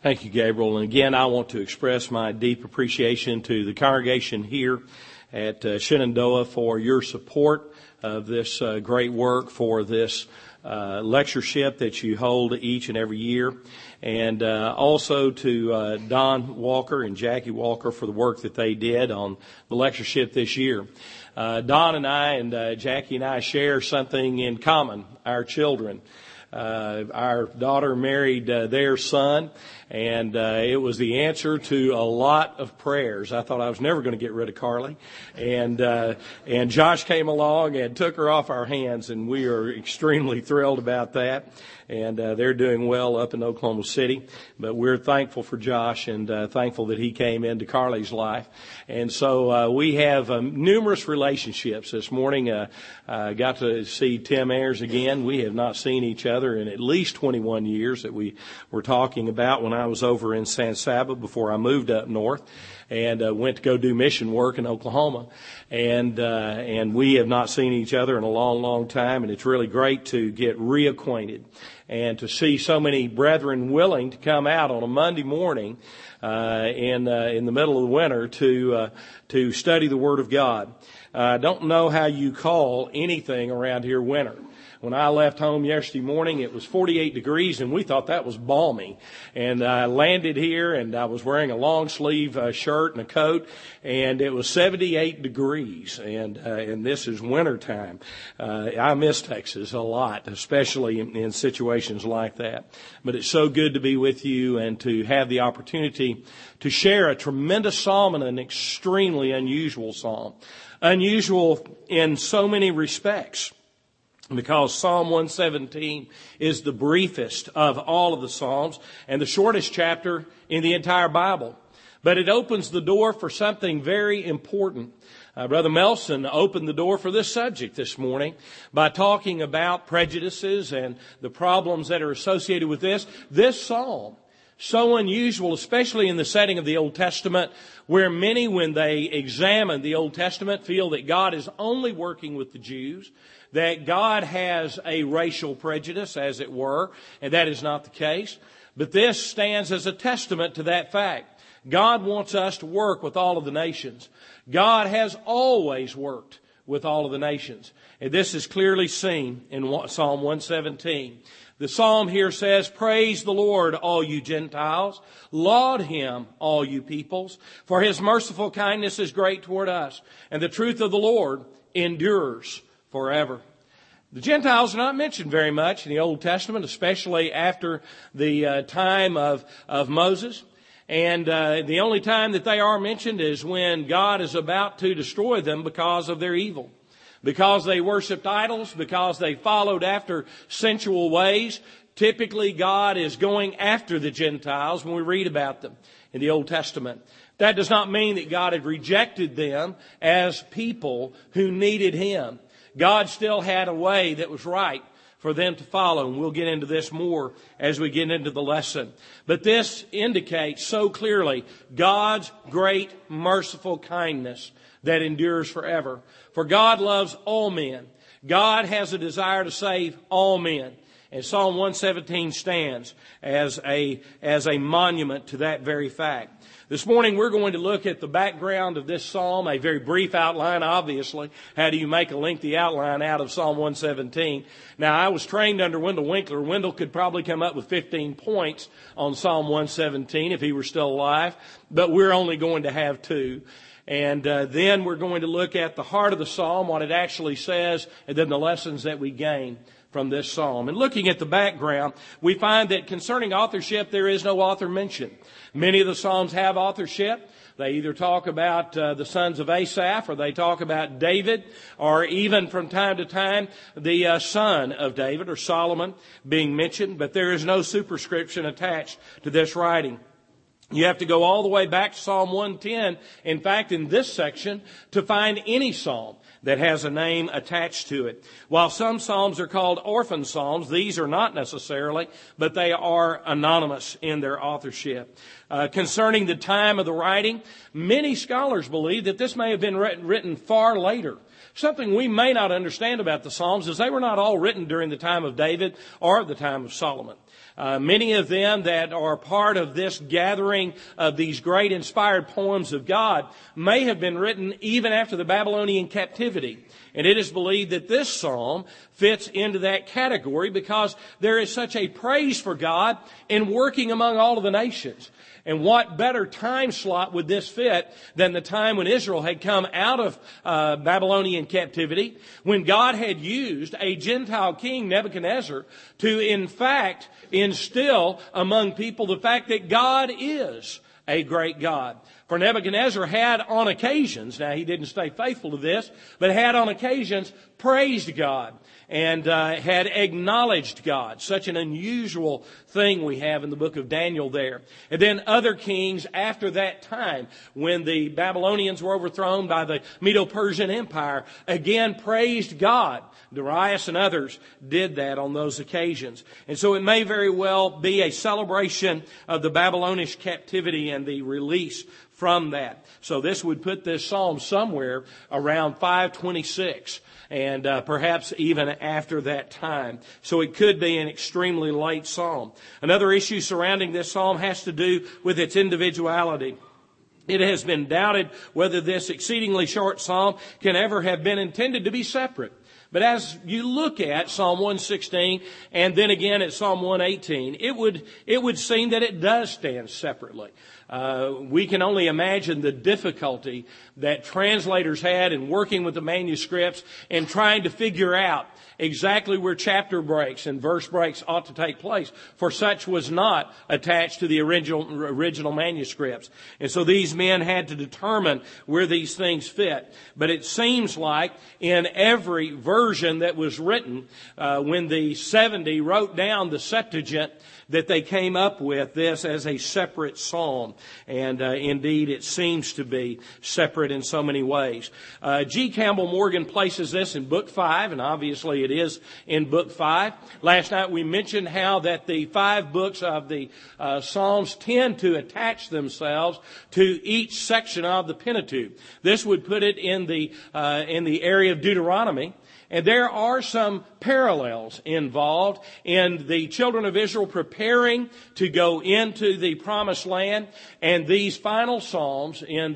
Thank you, Gabriel. And again, I want to express my deep appreciation to the congregation here at Shenandoah for your support of this great work, for this lectureship that you hold each and every year, and also to Don Walker and Jackie Walker for the work that they did on the lectureship this year. Don and I and Jackie and I share something in common, our children. Our daughter married their son, and it was the answer to a lot of prayers. I thought I was never going to get rid of Carly, and Josh came along and took her off our hands, and we are extremely thrilled about that. And they're doing well up in Oklahoma City, but we're thankful for Josh and thankful that he came into Carly's life. And so we have numerous relationships. This morning got to see Tim Ayers again. We have not seen each other in at least 21 years that we were talking about when I was over in San Saba before I moved up north and went to go do mission work in Oklahoma. And we have not seen each other in a long, long time, and it's really great to get reacquainted and to see so many brethren willing to come out on a Monday morning in the middle of the winter to study the Word of God. I don't know how you call anything around here winter. When I left home yesterday morning, it was 48 degrees, and we thought that was balmy. And I landed here, and I was wearing a long sleeve shirt and a coat, and it was 78 degrees. And this is winter time. I miss Texas a lot, especially in situations like that. But it's so good to be with you and to have the opportunity to share a tremendous psalm and an extremely unusual psalm. Unusual in so many respects, because Psalm 117 is the briefest of all of the Psalms and the shortest chapter in the entire Bible. But it opens the door for something very important. Brother Melson opened the door for this subject this morning by talking about prejudices and the problems that are associated with this. This psalm, so unusual, especially in the setting of the Old Testament, where many, when they examine the Old Testament, feel that God is only working with the Jews, that God has a racial prejudice, as it were, and that is not the case. But this stands as a testament to that fact. God wants us to work with all of the nations. God has always worked with all of the nations. And this is clearly seen in Psalm 117. The psalm here says, "Praise the Lord, all you Gentiles. Laud him, all you peoples. For his merciful kindness is great toward us, and the truth of the Lord endures forever." The Gentiles are not mentioned very much in the Old Testament, especially after the time of Moses. And the only time that they are mentioned is when God is about to destroy them because of their evil. Because they worshiped idols, because they followed after sensual ways. Typically, God is going after the Gentiles when we read about them in the Old Testament. That does not mean that God had rejected them as people who needed Him. God still had a way that was right for them to follow, and we'll get into this more as we get into the lesson. But this indicates so clearly God's great merciful kindness that endures forever. For God loves all men. God has a desire to save all men. And Psalm 117 stands as a monument to that very fact. This morning we're going to look at the background of this psalm, a very brief outline, obviously. How do you make a lengthy outline out of Psalm 117? Now, I was trained under Wendell Winkler. Wendell could probably come up with 15 points on Psalm 117 if he were still alive, but we're only going to have 2. And then we're going to look at the heart of the psalm, what it actually says, and then the lessons that we gain from this psalm. And looking at the background, we find that concerning authorship, there is no author mentioned. Many of the psalms have authorship. They either talk about the sons of Asaph, or they talk about David, or even from time to time the son of David, or Solomon, being mentioned. But there is no superscription attached to this writing. You have to go all the way back to Psalm 110, in fact, in this section, to find any psalm that has a name attached to it. While some psalms are called orphan psalms, these are not necessarily, but they are anonymous in their authorship. Concerning the time of the writing, many scholars believe that this may have been written far later. Something we may not understand about the Psalms is they were not all written during the time of David or the time of Solomon. Many of them that are part of this gathering of these great inspired poems of God may have been written even after the Babylonian captivity. And it is believed that this psalm fits into that category because there is such a praise for God in working among all of the nations. And what better time slot would this fit than the time when Israel had come out of Babylonian captivity, when God had used a Gentile king, Nebuchadnezzar, to in fact instill among people the fact that God is a great God. For Nebuchadnezzar had on occasions, now he didn't stay faithful to this, but had on occasions praised God and had acknowledged God. Such an unusual thing we have in the book of Daniel there. And then other kings after that time, when the Babylonians were overthrown by the Medo-Persian Empire, again praised God. Darius and others did that on those occasions. And so it may very well be a celebration of the Babylonish captivity and the release from that. So this would put this psalm somewhere around 526 and perhaps even after that time. So it could be an extremely late psalm. Another issue surrounding this psalm has to do with its individuality. It has been doubted whether this exceedingly short psalm can ever have been intended to be separate. But as you look at Psalm 116 and then again at Psalm 118, it would seem that it does stand separately. We can only imagine the difficulty that translators had in working with the manuscripts and trying to figure out exactly where chapter breaks and verse breaks ought to take place, for such was not attached to the original manuscripts. And so these men had to determine where these things fit. But it seems like in every version that was written, when the 70 wrote down the Septuagint, that they came up with this as a separate psalm. And indeed, it seems to be separate in so many ways. G. Campbell Morgan places this in Book 5, and obviously it is in Book 5. Last night we mentioned how that the 5 books of the Psalms tend to attach themselves to each section of the Pentateuch. This would put it in the area of Deuteronomy. And there are some parallels involved in the children of Israel preparing to go into the promised land, and these final psalms in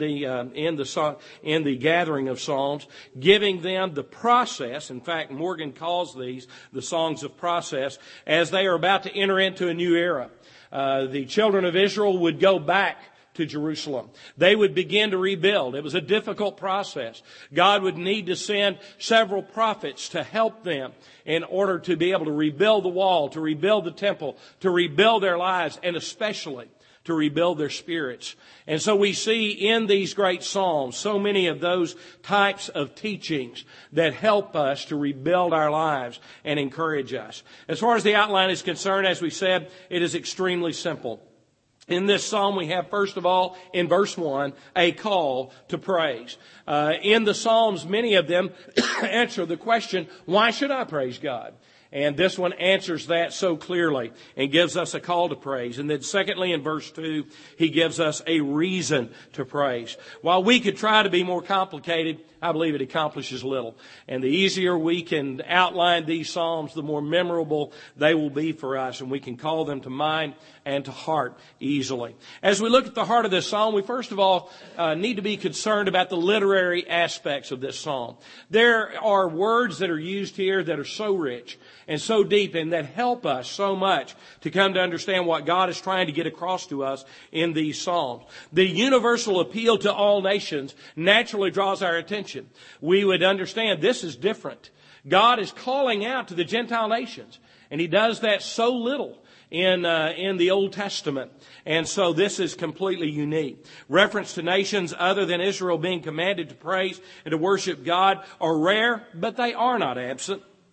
the gathering of psalms, giving them the process. In fact, Morgan calls these the songs of process, as they are about to enter into a new era. The children of Israel would go back to Jerusalem. They would begin to rebuild. It was a difficult process. God would need to send several prophets to help them in order to be able to rebuild the wall, to rebuild the temple, to rebuild their lives, and especially to rebuild their spirits. And so we see in these great psalms so many of those types of teachings that help us to rebuild our lives and encourage us. As far as the outline is concerned, as we said, it is extremely simple. In this psalm, we have, first of all, in verse 1, a call to praise. In the psalms, many of them answer the question, why should I praise God? And this one answers that so clearly and gives us a call to praise. And then secondly, in verse 2, he gives us a reason to praise. While we could try to be more complicated, I believe it accomplishes little. And the easier we can outline these psalms, the more memorable they will be for us. And we can call them to mind and to heart easily. As we look at the heart of this psalm, we first of all need to be concerned about the literary aspects of this psalm. There are words that are used here that are so rich and so deep and that help us so much to come to understand what God is trying to get across to us in these psalms. The universal appeal to all nations naturally draws our attention. We would understand this is different. God is calling out to the Gentile nations, and He does that so little in the Old Testament. And so this is completely unique. Reference to nations other than Israel being commanded to praise and to worship God are rare, but they are not absent.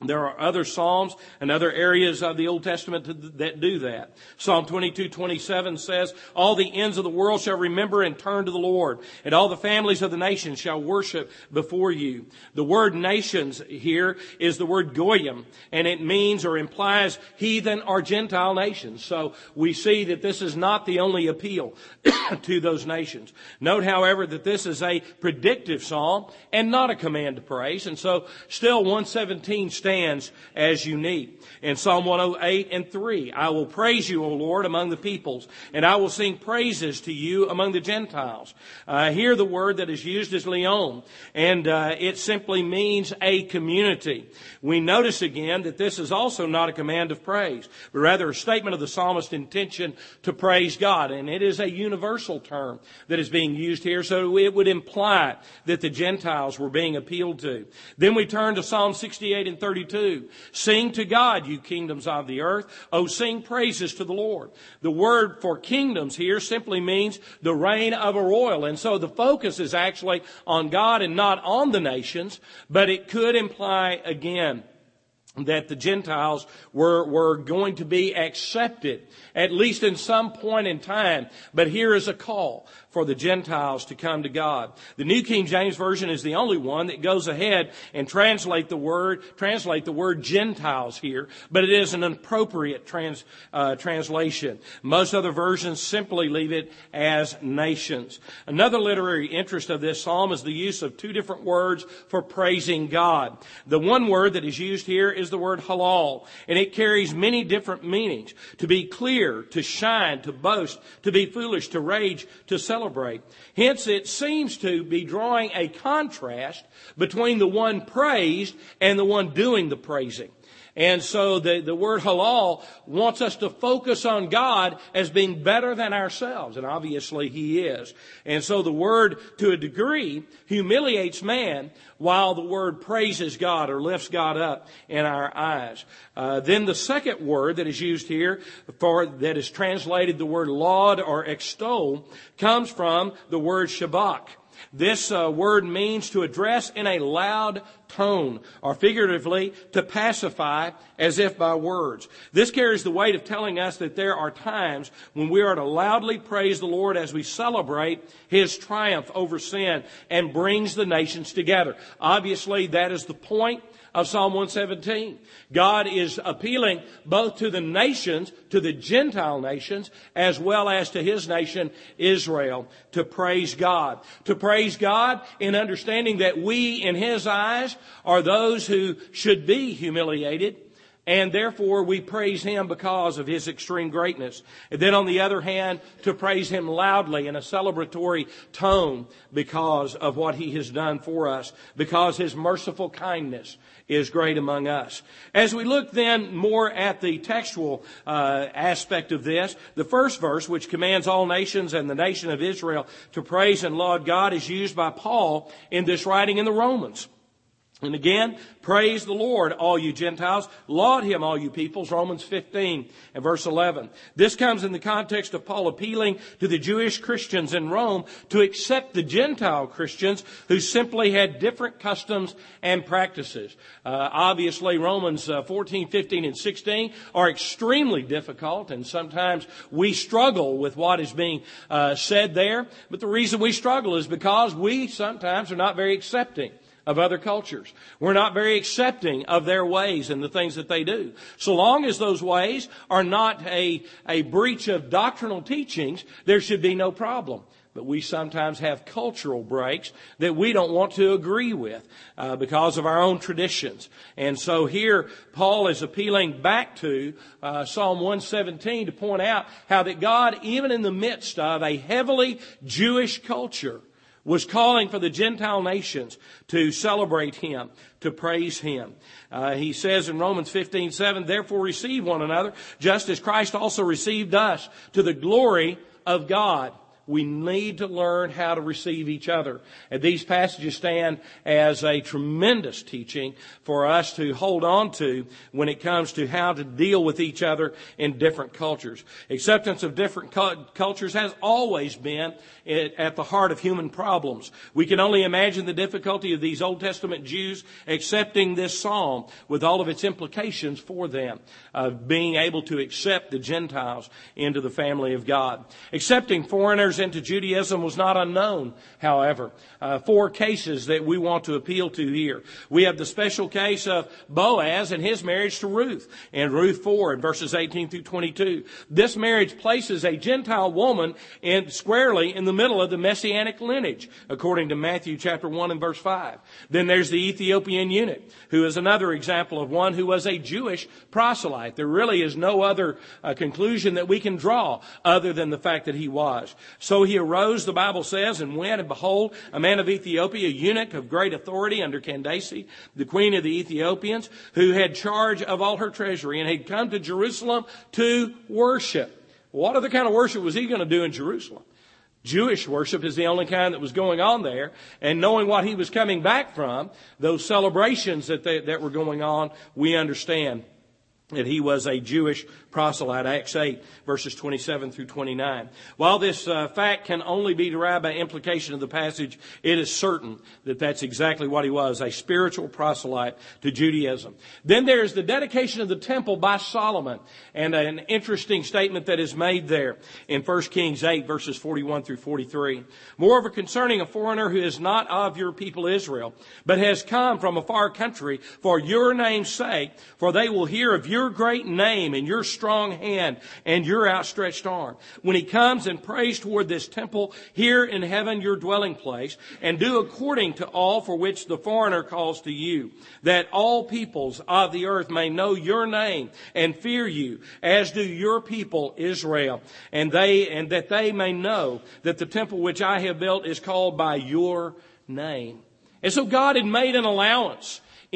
There are other Psalms and other areas of the Old Testament that do that. Psalm 22:27 says, all the ends of the world shall remember and turn to the Lord, and all the families of the nations shall worship before you. The word nations here is the word goyim, and it means or implies heathen or Gentile nations. So we see that this is not the only appeal to those nations. Note, however, that this is a predictive psalm and not a command to praise, and so still 117 stands as unique. In Psalm 108:3, I will praise you, O Lord, among the peoples, and I will sing praises to you among the Gentiles. Here the word that is used is leon, and it simply means a community. We notice again that this is also not a command of praise, but rather a statement of the psalmist's intention to praise God. And it is a universal term that is being used here, so it would imply that the Gentiles were being appealed to. Then we turn to Psalm 68:32. Sing to God, you kingdoms of the earth. Oh, sing praises to the Lord. The word for kingdoms here simply means the reign of a royal. And so the focus is actually on God and not on the nations, but it could imply again that the Gentiles were going to be accepted, at least in some point in time. But here is a call for the Gentiles to come to God. The New King James Version is the only one that goes ahead and translate the word Gentiles here, but it is an appropriate translation. Most other versions simply leave it as nations. Another literary interest of this psalm is the use of two different words for praising God. The one word that is used here is the word halal, and it carries many different meanings. To be clear, to shine, to boast, to be foolish, to rage, to celebrate. Hence, it seems to be drawing a contrast between the one praised and the one doing the praising. And so the word halal wants us to focus on God as being better than ourselves. And obviously He is. And so the word, to a degree, humiliates man, while the word praises God or lifts God up in our eyes. Then the second word that is used here that is translated the word laud or extol comes from the word shabach. This word means to address in a loud tone, or figuratively, to pacify as if by words. This carries the weight of telling us that there are times when we are to loudly praise the Lord as we celebrate His triumph over sin and brings the nations together. Obviously, that is the point of Psalm 117. God is appealing both to the nations, to the Gentile nations, as well as to His nation, Israel, to praise God. To praise God in understanding that we, in His eyes, are those who should be humiliated, and therefore we praise Him because of His extreme greatness. And then on the other hand, to praise Him loudly in a celebratory tone because of what He has done for us, because His merciful kindness is great among us. As we look then more at the textual aspect of this, the first verse, which commands all nations and the nation of Israel to praise and laud God, is used by Paul in this writing in the Romans. And again, praise the Lord, all you Gentiles. Laud Him, all you peoples. Romans 15 and verse 11. This comes in the context of Paul appealing to the Jewish Christians in Rome to accept the Gentile Christians who simply had different customs and practices. Obviously, Romans 14, 15, and 16 are extremely difficult, and sometimes we struggle with what is being said there. But the reason we struggle is because we sometimes are not very accepting of other cultures. We're not very accepting of their ways and the things that they do. So long as those ways are not a breach of doctrinal teachings, there should be no problem. But we sometimes have cultural breaks that we don't want to agree with because of our own traditions. And so here Paul is appealing back to Psalm 117 to point out how that God, even in the midst of a heavily Jewish culture, was calling for the Gentile nations to celebrate Him, to praise Him. He says in Romans 15:7, therefore receive one another, just as Christ also received us, to the glory of God. we need to learn how to receive each other. And these passages stand as a tremendous teaching for us to hold on to when it comes to how to deal with each other in different cultures. Acceptance of different cultures has always been at the heart of human problems. We can only imagine the difficulty of these Old Testament Jews accepting this psalm with all of its implications for them, of being able to accept the Gentiles into the family of God. Accepting foreigners into Judaism was not unknown, however. 4 cases that we want to appeal to here. We have the special case of Boaz and his marriage to Ruth, in Ruth 4 in verses 18 through 22. This marriage places a Gentile woman squarely in the middle of the Messianic lineage, according to Matthew chapter 1 and verse 5. Then there's the Ethiopian eunuch, who is another example of one who was a Jewish proselyte. There really is no other conclusion that we can draw other than the fact that he was. So he arose, the Bible says, and went, and behold, a man of Ethiopia, a eunuch of great authority under Candace, the queen of the Ethiopians, who had charge of all her treasury, and had come to Jerusalem to worship. What other kind of worship was he going to do in Jerusalem? Jewish worship is the only kind that was going on there. And knowing what he was coming back from, those celebrations that were going on, we understand that he was a Jewish proselyte. Acts 8, verses 27 through 29. While this fact can only be derived by implication of the passage, it is certain that that's exactly what he was, a spiritual proselyte to Judaism. Then there's the dedication of the temple by Solomon, and an interesting statement that is made there in 1 Kings 8, verses 41 through 43. Moreover, concerning a foreigner who is not of your people Israel, but has come from a far country for your name's sake, for they will hear of your great name and your strong hand and your outstretched arm. When he comes and prays toward this temple here in heaven, your dwelling place, and do according to all for which the foreigner calls to you, that all peoples of the earth may know your name and fear you, as do your people Israel, and that they may know that the temple which I have built is called by your name. And so God had made an allowance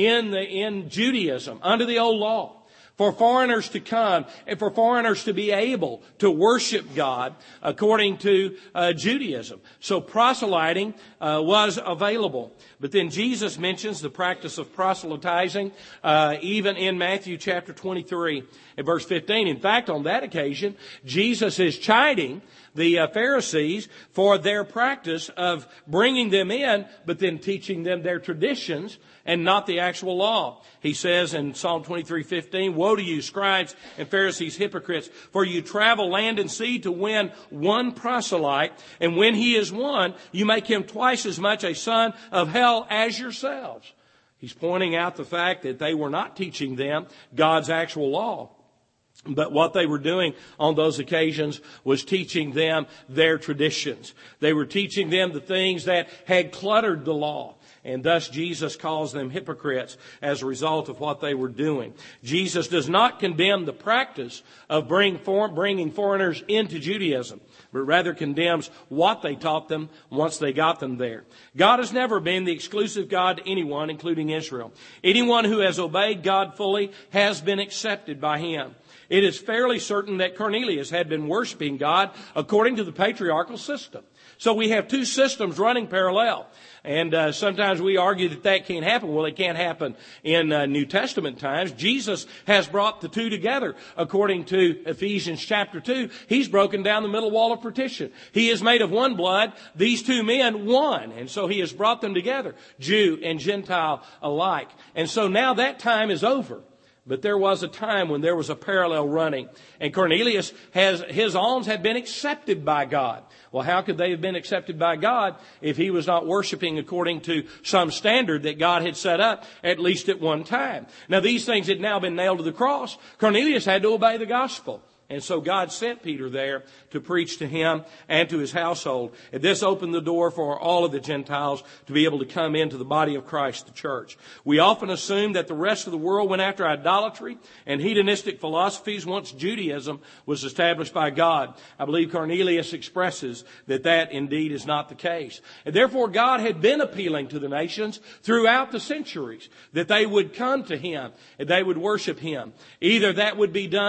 in Judaism under the old law for foreigners to come and for foreigners to be able to worship God according to Judaism. So proselyting was available. But then Jesus mentions the practice of proselytizing even in Matthew chapter 23 and verse 15. In fact, on that occasion, Jesus is chiding the Pharisees for their practice of bringing them in, but then teaching them their traditions and not the actual law. He says in Psalm 23:15, "Woe to you, scribes and Pharisees, hypocrites, for you travel land and sea to win one proselyte, and when he is won, you make him twice as much a son of hell as yourselves." He's pointing out the fact that they were not teaching them God's actual law. But what they were doing on those occasions was teaching them their traditions. They were teaching them the things that had cluttered the law. And thus Jesus calls them hypocrites as a result of what they were doing. Jesus does not condemn the practice of bringing foreigners into Judaism, but rather condemns what they taught them once they got them there. God has never been the exclusive God to anyone, including Israel. Anyone who has obeyed God fully has been accepted by Him. It is fairly certain that Cornelius had been worshiping God according to the patriarchal system. So we have two systems running parallel. And sometimes we argue that that can't happen. Well, it can't happen in New Testament times. Jesus has brought the two together. According to Ephesians chapter 2, He's broken down the middle wall of partition. He is made of one blood, these two men one. And so He has brought them together, Jew and Gentile alike. And so now that time is over. But there was a time when there was a parallel running. And Cornelius, his alms had been accepted by God. Well, how could they have been accepted by God if he was not worshiping according to some standard that God had set up, at least at one time? Now, these things had now been nailed to the cross. Cornelius had to obey the gospel. And so God sent Peter there to preach to him and to his household. And this opened the door for all of the Gentiles to be able to come into the body of Christ, the church. We often assume that the rest of the world went after idolatry and hedonistic philosophies once Judaism was established by God. I believe Cornelius expresses that that indeed is not the case. And therefore God had been appealing to the nations throughout the centuries that they would come to Him and they would worship Him. Either that would be done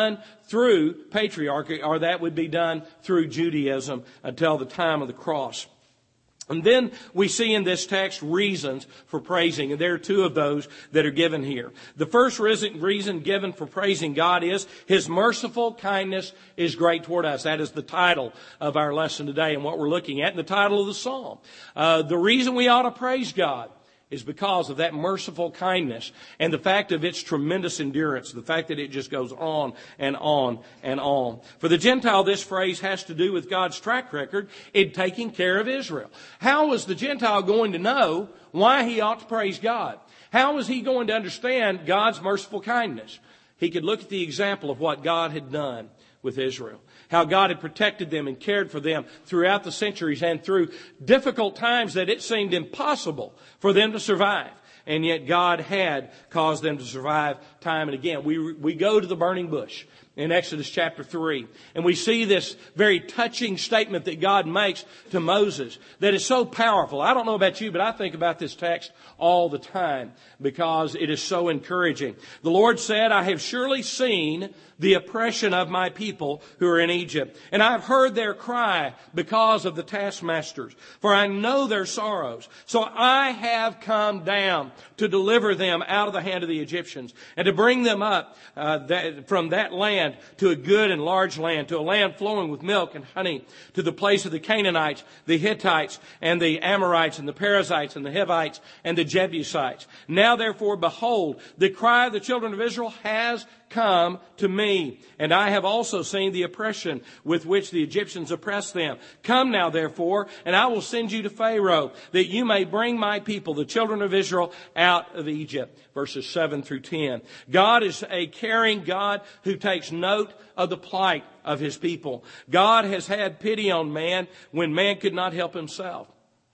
through patriarchy, or that would be done through Judaism until the time of the cross. And then we see in this text reasons for praising, and there are two of those that are given here. The first reason given for praising God is His merciful kindness is great toward us. That is the title of our lesson today and what we're looking at, and the title of the psalm. The reason we ought to praise God is because of that merciful kindness and the fact of its tremendous endurance, the fact that it just goes on and on and on. For the Gentile, this phrase has to do with God's track record in taking care of Israel. How was the Gentile going to know why he ought to praise God? How was he going to understand God's merciful kindness? He could look at the example of what God had done with Israel, how God had protected them and cared for them throughout the centuries and through difficult times that it seemed impossible for them to survive. And yet God had caused them to survive time and again. We go to the burning bush in Exodus chapter 3, and we see this very touching statement that God makes to Moses that is so powerful. I don't know about you, but I think about this text all the time because it is so encouraging. The Lord said, I have surely seen the oppression of my people who are in Egypt, and I've heard their cry because of the taskmasters, for I know their sorrows. So I have come down to deliver them out of the hand of the Egyptians and to bring them up from that land to a good and large land, to a land flowing with milk and honey, to the place of the Canaanites, the Hittites, and the Amorites, and the Perizzites, and the Hivites, and the Jebusites. Now therefore, behold, the cry of the children of Israel has come to me, and I have also seen the oppression with which the Egyptians oppress them. Come now, therefore, and I will send you to Pharaoh, that you may bring my people, the children of Israel, out of Egypt. Verses 7 through 10. God is a caring God who takes note of the plight of His people. God has had pity on man when man could not help himself.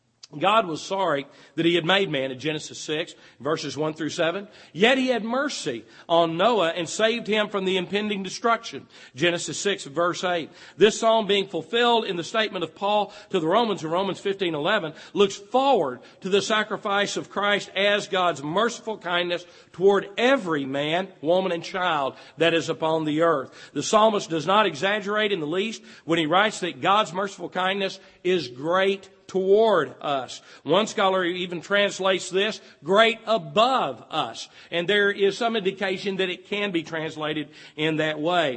God was sorry that He had made man in Genesis 6, verses 1 through 7. Yet He had mercy on Noah and saved him from the impending destruction. Genesis 6, verse 8. This psalm being fulfilled in the statement of Paul to the Romans in Romans 15:11 looks forward to the sacrifice of Christ as God's merciful kindness toward every man, woman, and child that is upon the earth. The psalmist does not exaggerate in the least when he writes that God's merciful kindness is great toward us. One scholar even translates this, great above us. And there is some indication that it can be translated in that way.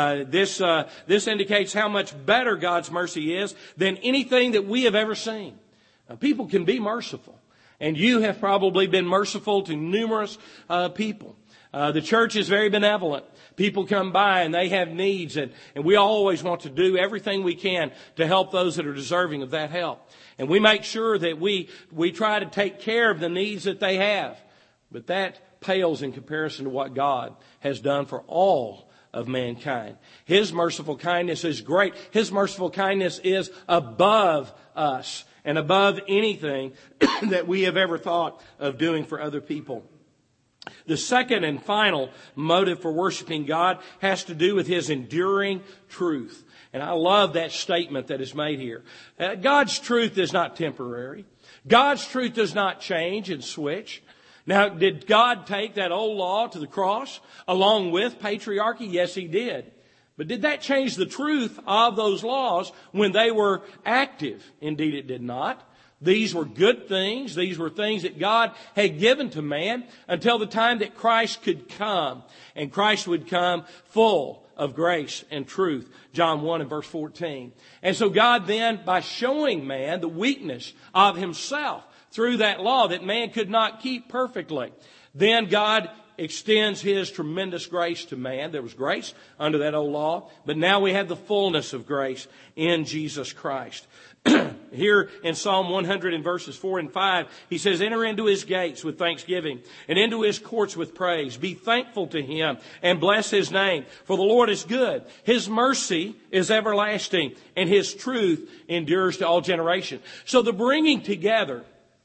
This indicates how much better God's mercy is than anything that we have ever seen. People can be merciful. And you have probably been merciful to numerous people. The church is very benevolent. People come by and they have needs, and we always want to do everything we can to help those that are deserving of that help. And we make sure that we try to take care of the needs that they have. But that pales in comparison to what God has done for all of mankind. His merciful kindness is great. His merciful kindness is above us and above anything that we have ever thought of doing for other people. The second and final motive for worshiping God has to do with His enduring truth. And I love that statement that is made here. God's truth is not temporary. God's truth does not change and switch. Now, did God take that old law to the cross along with patriarchy? Yes, He did. But did that change the truth of those laws when they were active? Indeed, it did not. These were good things. These were things that God had given to man until the time that Christ could come. And Christ would come full of grace and truth. John 1 and verse 14. And so God then, by showing man the weakness of himself through that law that man could not keep perfectly, then God extends His tremendous grace to man. There was grace under that old law, but now we have the fullness of grace in Jesus Christ. Here in Psalm 100 in verses 4 and 5, he says, enter into His gates with thanksgiving and into His courts with praise. Be thankful to Him and bless His name. For the Lord is good. His mercy is everlasting and His truth endures to all generation. So the bringing together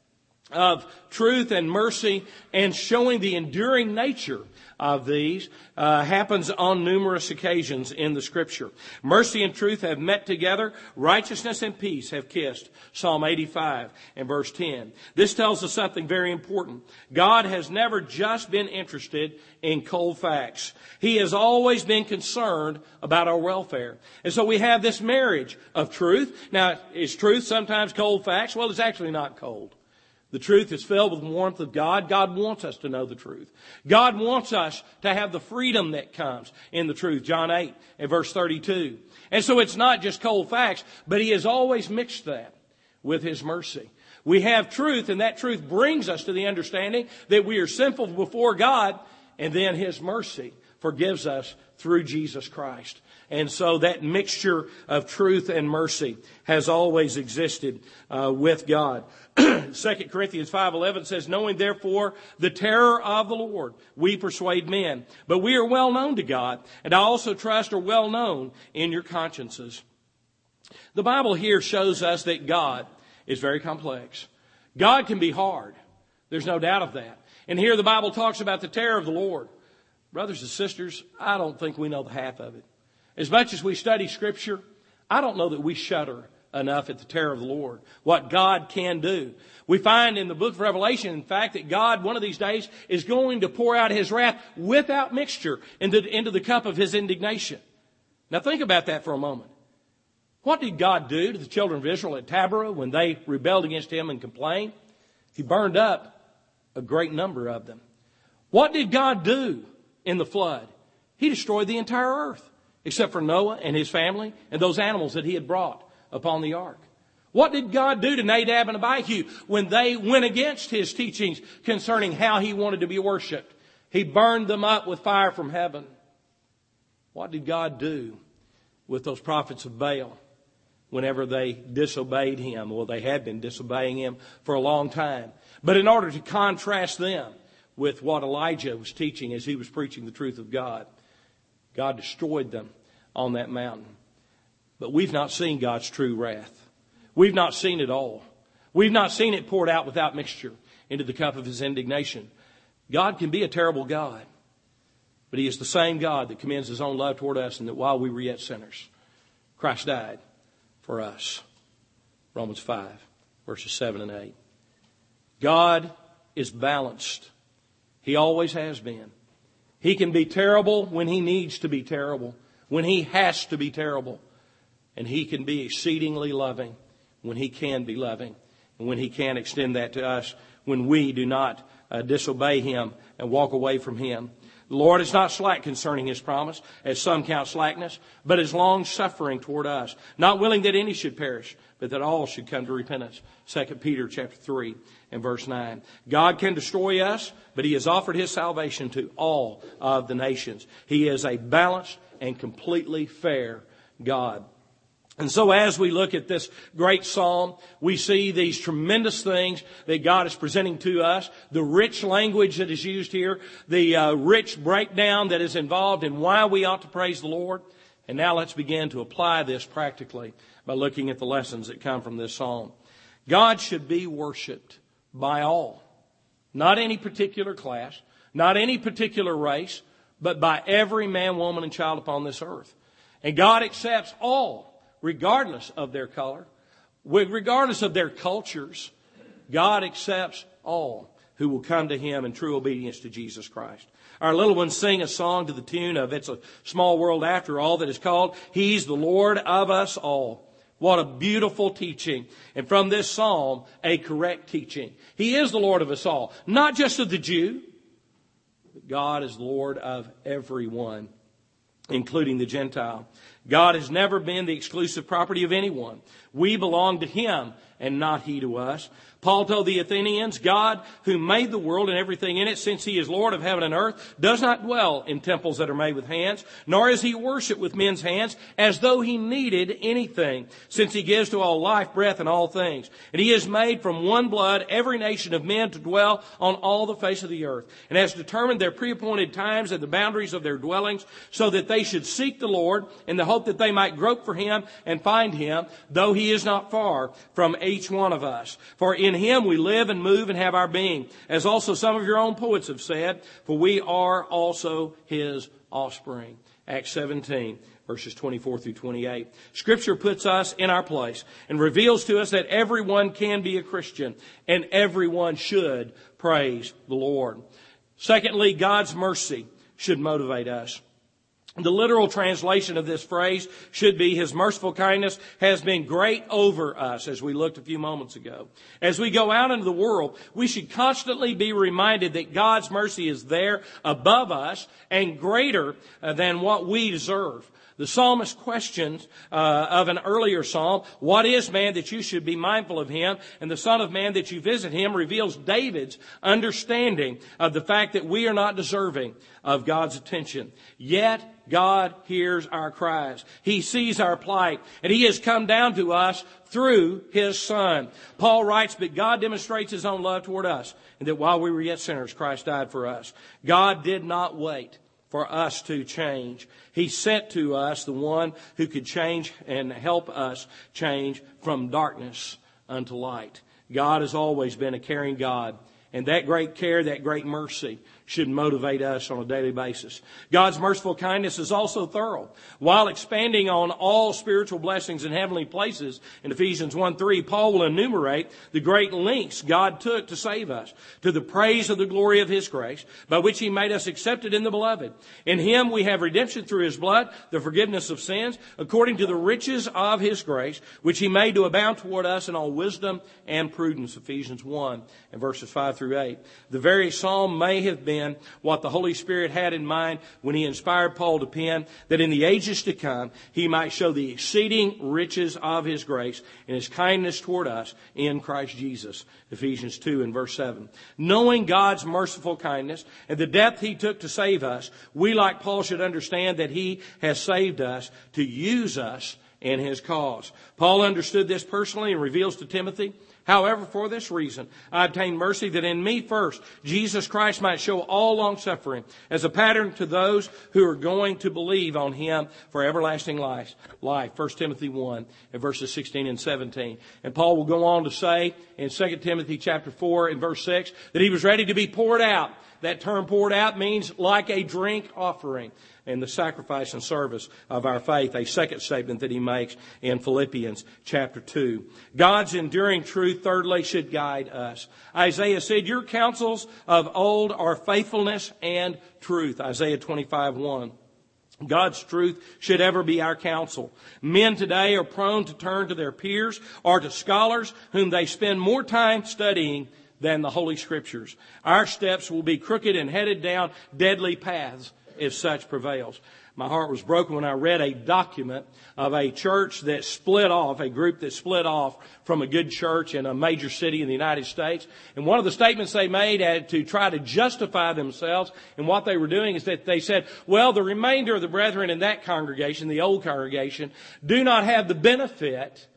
of truth and mercy and showing the enduring nature of these happens on numerous occasions in the Scripture. Mercy and truth have met together. Righteousness and peace have kissed. Psalm 85 and verse 10. This tells us something very important. God has never just been interested in cold facts. He has always been concerned about our welfare. And so we have this marriage of truth. Now, is truth sometimes cold facts? Well, it's actually not cold. The truth is filled with the warmth of God. God wants us to know the truth. God wants us to have the freedom that comes in the truth. John 8 and verse 32. And so it's not just cold facts, but He has always mixed that with His mercy. We have truth, and that truth brings us to the understanding that we are sinful before God, and then His mercy forgives us through Jesus Christ. And so that mixture of truth and mercy has always existed with God. 2 Corinthians 5:11 says, knowing therefore the terror of the Lord, we persuade men. But we are well known to God, and I also trust are well known in your consciences. The Bible here shows us that God is very complex. God can be hard. There's no doubt of that. And here the Bible talks about the terror of the Lord. Brothers and sisters, I don't think we know the half of it. As much as we study Scripture, I don't know that we shudder enough at the terror of the Lord, what God can do. We find in the book of Revelation, in fact, that God one of these days is going to pour out His wrath without mixture into the cup of His indignation. Now think about that for a moment. What did God do to the children of Israel at Taberah when they rebelled against Him and complained? He burned up a great number of them. What did God do in the flood? He destroyed the entire earth, except for Noah and his family and those animals that He had brought upon the ark. What did God do to Nadab and Abihu when they went against His teachings concerning how He wanted to be worshiped? He burned them up with fire from heaven. What did God do with those prophets of Baal whenever they disobeyed Him? Well, they had been disobeying Him for a long time. But in order to contrast them with what Elijah was teaching as he was preaching the truth of God, God destroyed them on that mountain. But we've not seen God's true wrath. We've not seen it all. We've not seen it poured out without mixture into the cup of His indignation. God can be a terrible God, but He is the same God that commends His own love toward us, and that while we were yet sinners, Christ died for us. Romans 5, verses 7 and 8. God is balanced. He always has been. He can be terrible when He needs to be terrible, when He has to be terrible. And He can be exceedingly loving when He can be loving, and when He can extend that to us when we do not disobey Him and walk away from Him. The Lord is not slack concerning His promise, as some count slackness, but is long-suffering toward us, not willing that any should perish, but that all should come to repentance. 2 Peter chapter 3 and verse 9. God can destroy us, but He has offered His salvation to all of the nations. He is a balanced and completely fair God. And so as we look at this great psalm, we see these tremendous things that God is presenting to us, the rich language that is used here, the rich breakdown that is involved in why we ought to praise the Lord. And now let's begin to apply this practically by looking at the lessons that come from this psalm. God should be worshiped by all, not any particular class, not any particular race, but by every man, woman, and child upon this earth. And God accepts all, regardless of their color, regardless of their cultures. God accepts all who will come to Him in true obedience to Jesus Christ. Our little ones sing a song to the tune of It's a Small World After All that is called He's the Lord of Us All. What a beautiful teaching. And from this psalm, a correct teaching. He is the Lord of us all, not just of the Jew, but God is Lord of everyone, including the Gentile. God has never been the exclusive property of anyone. We belong to Him and not He to us. Paul told the Athenians, God, who made the world and everything in it, since He is Lord of heaven and earth, does not dwell in temples that are made with hands, nor is He worshipped with men's hands, as though He needed anything, since He gives to all life, breath, and all things. And He has made from one blood every nation of men to dwell on all the face of the earth, and has determined their preappointed times and the boundaries of their dwellings, so that they should seek the Lord in the hope that they might grope for Him and find Him, though He is not far from each one of us. For in Him we live and move and have our being, as also some of your own poets have said, for we are also His offspring. Acts 17, verses 24 through 28. Scripture puts us in our place and reveals to us that everyone can be a Christian and everyone should praise the Lord. Secondly, God's mercy should motivate us. The literal translation of this phrase should be, His merciful kindness has been great over us, as we looked a few moments ago. As we go out into the world, we should constantly be reminded that God's mercy is there above us and greater than what we deserve. The psalmist questions of an earlier psalm, what is man that you should be mindful of him, and the Son of Man that you visit him, reveals David's understanding of the fact that we are not deserving of God's attention. Yet God hears our cries. He sees our plight, and He has come down to us through His Son. Paul writes, but God demonstrates His own love toward us, and that while we were yet sinners, Christ died for us. God did not wait for us to change. He sent to us the one who could change and help us change from darkness unto light. God has always been a caring God, and that great care, that great mercy should motivate us on a daily basis. God's merciful kindness is also thorough. While expanding on all spiritual blessings in heavenly places in Ephesians 1:3, Paul will enumerate the great lengths God took to save us, to the praise of the glory of His grace, by which He made us accepted in the Beloved. In Him we have redemption through His blood, the forgiveness of sins, according to the riches of His grace, which He made to abound toward us in all wisdom and prudence. Ephesians 1 and verses 5 through 8. The very psalm may have been what the Holy Spirit had in mind when He inspired Paul to pen, that in the ages to come He might show the exceeding riches of His grace and His kindness toward us in Christ Jesus. Ephesians 2 and verse 7. Knowing God's merciful kindness and the depth He took to save us, we, like Paul, should understand that He has saved us to use us in His cause. Paul understood this personally and reveals to Timothy, however, for this reason, I obtained mercy that in me first, Jesus Christ might show all long suffering as a pattern to those who are going to believe on Him for everlasting life. 1 Timothy 1 and verses 16 and 17. And Paul will go on to say in 2 Timothy chapter 4 and verse 6 that he was ready to be poured out. That term poured out means like a drink offering in the sacrifice and service of our faith, a second statement that he makes in Philippians chapter 2. God's enduring truth, thirdly, should guide us. Isaiah said, your counsels of old are faithfulness and truth. Isaiah 25:1. God's truth should ever be our counsel. Men today are prone to turn to their peers or to scholars whom they spend more time studying than the Holy Scriptures. Our steps will be crooked and headed down deadly paths if such prevails. My heart was broken when I read a document of a church that split off, a group that split off from a good church in a major city in the United States. And one of the statements they made had to try to justify themselves in what they were doing is that they said, well, the remainder of the brethren in that congregation, the old congregation, do not have the benefit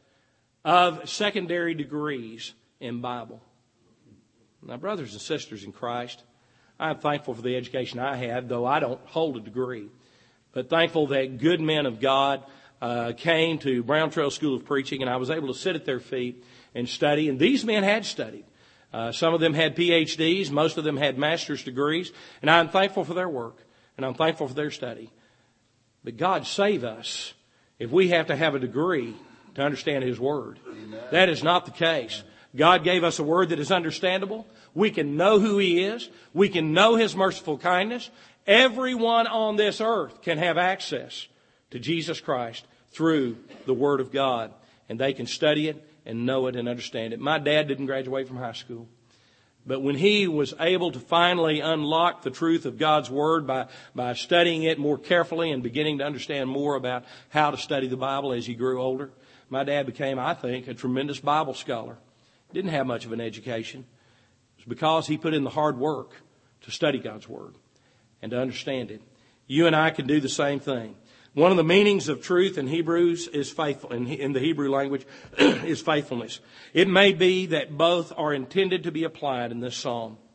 of secondary degrees in Bible. Now, brothers and sisters in Christ, I'm thankful for the education I had, though I don't hold a degree. But thankful that good men of God came to Brown Trail School of Preaching, and I was able to sit at their feet and study. And these men had studied. Some of them had PhDs. Most of them had master's degrees. And I'm thankful for their work, and I'm thankful for their study. But God save us if we have to have a degree to understand His Word. Amen. That is not the case. God gave us a Word that is understandable. We can know who He is. We can know His merciful kindness. Everyone on this earth can have access to Jesus Christ through the Word of God. And they can study it and know it and understand it. My dad didn't graduate from high school. But when he was able to finally unlock the truth of God's Word by studying it more carefully and beginning to understand more about how to study the Bible as he grew older, my dad became, I think, a tremendous Bible scholar. Didn't have much of an education. It was because he put in the hard work to study God's Word and to understand it. You and I can do the same thing. One of the meanings of truth in Hebrews is faithful. In the Hebrew language is faithfulness. It may be that both are intended to be applied in this psalm.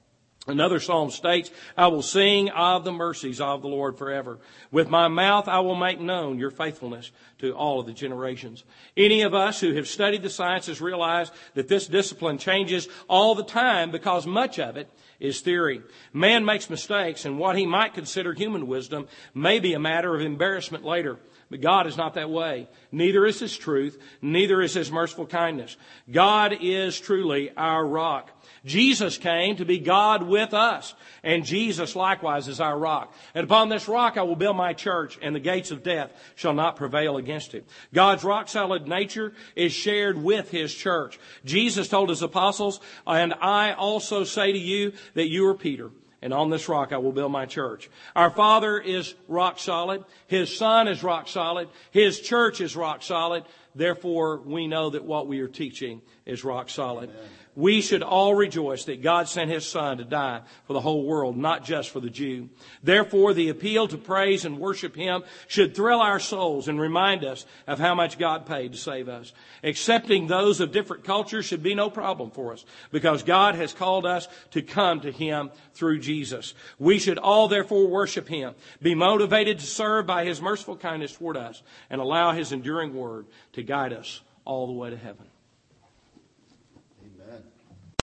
Another psalm states, I will sing of the mercies of the Lord forever. With my mouth I will make known your faithfulness to all of the generations. Any of us who have studied the sciences realize that this discipline changes all the time because much of it is theory. Man makes mistakes, and what he might consider human wisdom may be a matter of embarrassment later. But God is not that way. Neither is His truth, neither is His merciful kindness. God is truly our rock. Jesus came to be God with us, and Jesus likewise is our rock. And upon this rock I will build my church, and the gates of death shall not prevail against it. God's rock-solid nature is shared with His church. Jesus told His apostles, and I also say to you that you are Peter, and on this rock I will build my church. Our Father is rock solid. His Son is rock solid. His church is rock solid. Therefore, we know that what we are teaching is rock solid. Amen. We should all rejoice that God sent His Son to die for the whole world, not just for the Jew. Therefore, the appeal to praise and worship Him should thrill our souls and remind us of how much God paid to save us. Accepting those of different cultures should be no problem for us because God has called us to come to Him through Jesus. We should all therefore worship Him, be motivated to serve by His merciful kindness toward us, and allow His enduring word to guide us all the way to heaven.